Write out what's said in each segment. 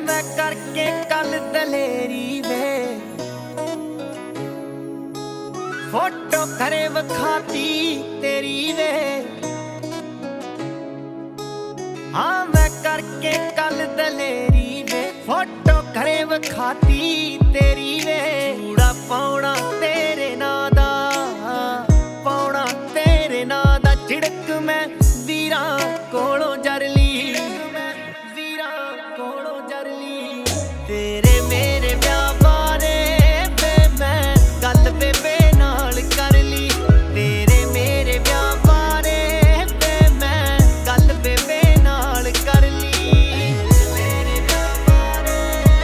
मैं करके कल दलेरी वे फोटो करे वखाती तेरी वे। हाँ मैं करके कल दलेरी वे फोटो करे वखाती तेरी वे। चूड़ा पाउणा तेरे नां दा पाउणा तेरे नां दा झिड़क मैं वीरां कोलों जरली तेरे मेरे ब्याह बारे वे मैं गल बेबे नाल कर ली। तेरे मेरे ब्याह बारे वे मैं गल बेबे नाल कर ली। मेरे ब्याह बारे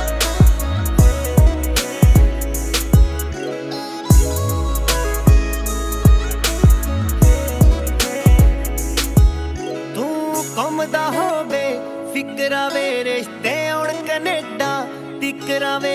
तू घुमदा होवे फिकरा वे रिश्ते हुण कनेडा टिकरा वे।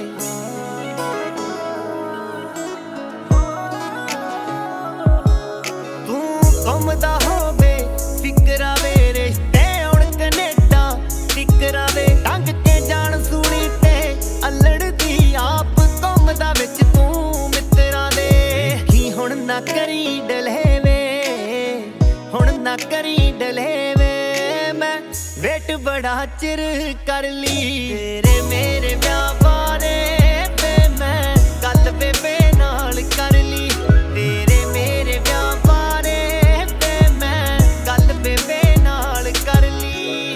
तू घुमदा होवे फिकरा वे रिश्ते हुण कनेडा टिकरा वे। ढंग के जान सूनी ते अल्लड़दी आप घुमदा विच तू मित्तरां दे। की हुण ना करी डलेवे हुण ना करी डलेवे मैं वेट बड़ा चिर कर ली। तेरे मेरे ब्याह बारे वे मैं गल बेबे नाल कर ली। तेरे मेरे ब्याह बारे वे मैं गल बेबे नाल कर ली।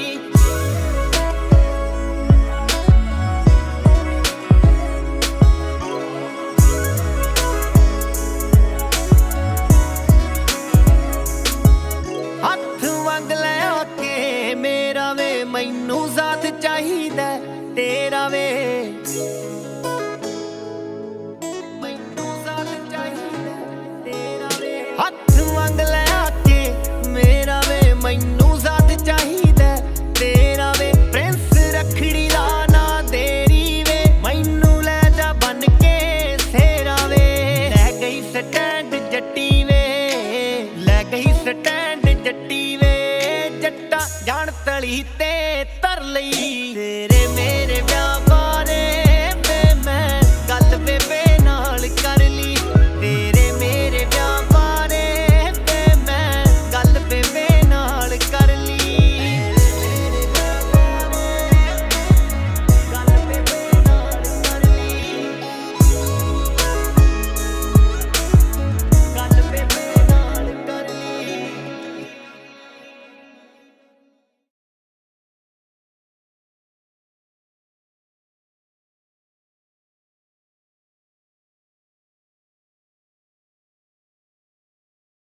हथ मंग ले आके मेरा वे मैनू साथ चाहिदा तेरा वे। मैनू साथ चाहिदा तेरा वे। हथ मंग ले आके मेरा वे मैनू साथ चाहिदा तेरा वे। प्रिंस रखड़ी लाना देरी वे मैनू ले जा बन के सेरा वे। लै गई स्टैंड जट्टी वे लै गई स्टैंड जट्टी वे। जट्टा जान तली ते तर लई तेरे